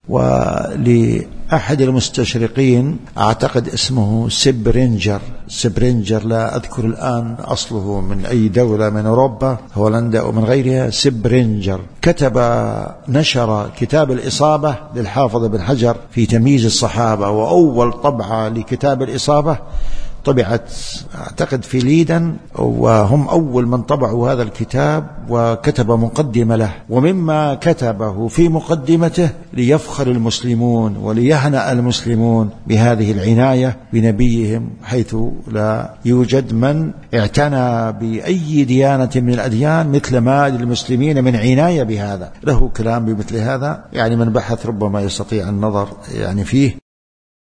ولأحد المستشرقين أعتقد اسمه سبرينجر، لا أذكر الآن أصله من أي دولة من أوروبا، هولندا أو من غيرها، سبرينجر نشر كتاب الإصابة للحافظ ابن حجر في تمييز الصحابة، وأول طبعة لكتاب الإصابة طبعت أعتقد في ليدن، وهم أول من طبعوا هذا الكتاب، وكتب مقدمة له، ومما كتبه في مقدمته ليفخر المسلمون وليهنأ المسلمون بهذه العناية بنبيهم، حيث لا يوجد من اعتنى بأي ديانة من الأديان مثل ما للمسلمين من عناية بهذا. له كلام بمثل هذا، يعني من بحث ربما يستطيع النظر يعني فيه.